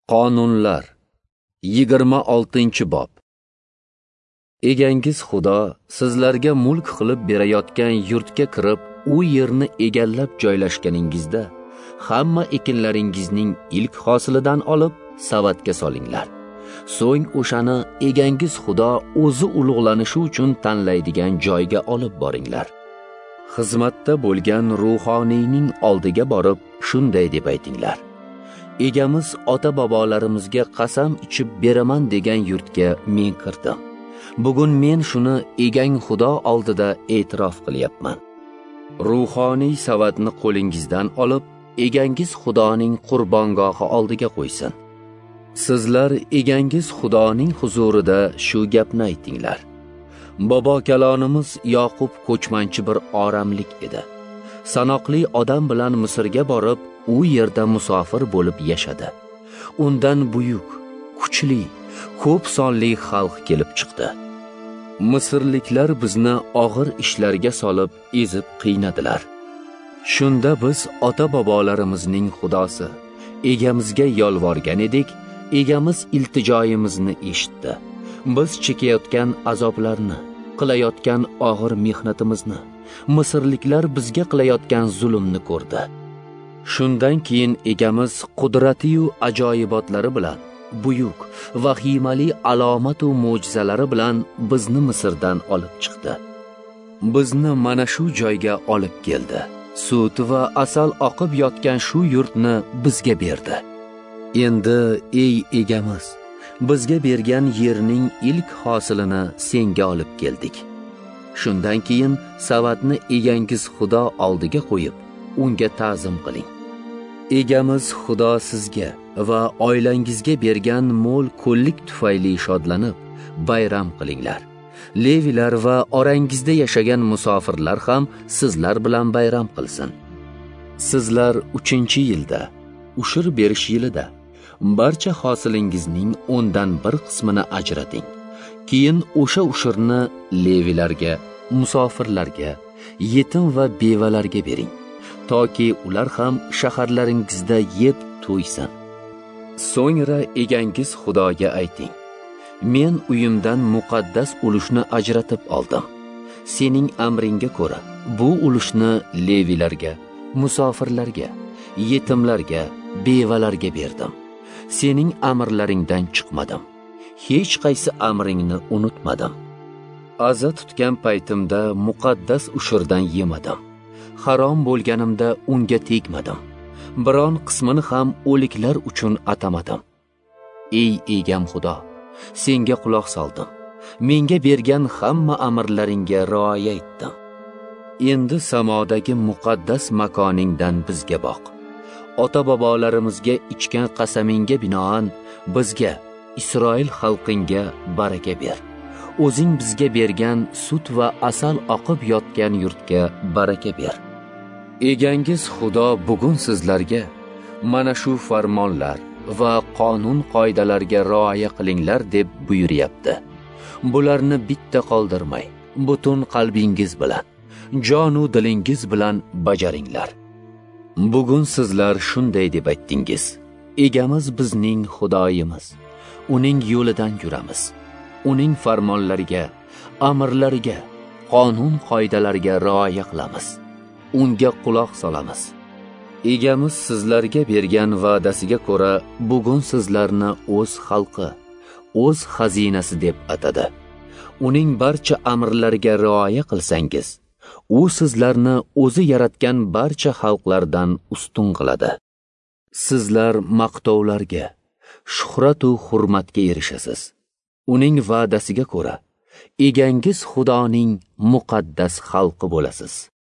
Qonunlar 26-bob. Egangiz Xudo sizlarga mulk qilib berayotgan yurtga kirib, u yerni egallab joylashganingizda hamma ekinlaringizning ilk hosilidan olib savatga solinglar. So'ng o'shani egangiz Xudo o'zi ulug'lanishi uchun tanlaydigan joyga olib boringlar. Xizmatda bo'lgan ruhoniyning oldiga borib shunday deb aytinglar: Egamiz ota-bobolarimizga qasam ichib beraman degan yurtga men kirdim. Bugun men shuni egang Xudo oldida e'tirof qilyapman. Ruhoniy savatni qo'lingizdan olib, egangiz Xudoning qurbongohi oldiga qo'ysin. Sizlar egangiz Xudoning huzurida shu gapni aytinglar: Bobo kalonimiz Yoqub ko'chmanchi bir oramlik edi. Sanoqli odam bilan Misrga borib, u yerda musofir bo'lib yashadi. Undan buyuk, kuchli, ko'p sonli xalq kelib chiqdi. Misrliklar bizni og'ir ishlarga solib, ezib qiynadilar. Shunda biz ota-bobolarimizning Xudosi, egamizga yolvorgan edik. Egamiz iltijoyimizni eshitdi. Biz chekayotgan azoblarni, qilayotgan og'ir mehnatimizni, Misrliklar bizga qilayotgan zulmni ko'rdi. Shundan keyin egamiz qudrati-yu ajoyibotlari bilan, buyuk, vahimali alomat va mo'jizalari bilan bizni Misrdan olib chiqdi. Bizni mana shu joyga olib keldi. Sut va asal oqib yotgan shu yurtni bizga berdi. Endi ey egamiz, bizga bergan yerning ilk hosilini senga olib keldik. Shundan keyin savatni egangiz Xudo oldiga qo'yib, unga ta'zim qiling. Egamiz Xudo sizga va oilangizga bergan mo'l ko'llik tufayli shodlanib, bayram qilinglar. Levilar va orangizda yashagan musofirlar ham sizlar bilan bayram qilsin. Sizlar 3-yilda, ushur berish yilida barcha hosilingizning 10dan 1 qismini ajrating. Keyin o'sha ushurni levilarga, musofirlarga, yetim va bevalarga bering, toki ular ham shaharlaringizda yeb to'ysin. So'ngra egangiz Xudoga ayting: Men uyimdan muqaddas ulushni ajratib oldim. Sening amringga ko'ra bu ulushni levilarga, musofirlarga, yetimlarga, bevalarga berdim. Sening amrlaringdan chiqmadim. Hech qaysi amringni unutmadim. Aza tutgan paytimda muqaddas ushurdan yemadim. Harom bo'lganimda unga tegmadim. Biron qismini ham o'liklar uchun atamadim. Ey egam Xudo, senga quloq soldim. Menga bergan hamma amrlaringga rioya etdim. Endi samodagi muqaddas makoningdan bizga boq. Ota-bobolarimizga ichgan qasamingga binoan bizga, Isroil xalqingga baraka ber. O'zing bizga bergan sut va asal oqib yotgan yurtga baraka ber. Egangiz Xudo bugun sizlarga mana shu farmonlar va qonun qoidalarga rioya qilinglar deb buyuryapti. Bularni bitta qoldirmay, butun qalbingiz bilan, jon va dilingiz bilan bajaringlar. Bugun sizlar shunday deb aytdingiz: Egamiz bizning Xudoyimiz. Uning yo'lidan yuramiz. Uning farmonlariga, amrlariga, qonun qoidalariga rioya qilamiz. Unga quloq solamiz. Egamiz sizlarga bergan va'dasiga ko'ra bugun sizlarni o'z xalqi, o'z xazinasi deb atadi. Uning barcha amrlariga rioya qilsangiz, u sizlarni o'zi yaratgan barcha xalqlardan ustun qiladi. Sizlar maqtovlarga, shuhrat va hurmatga erishasiz. Uning va'dasiga ko'ra egangiz Xudoning muqaddas xalqi bo'lasiz.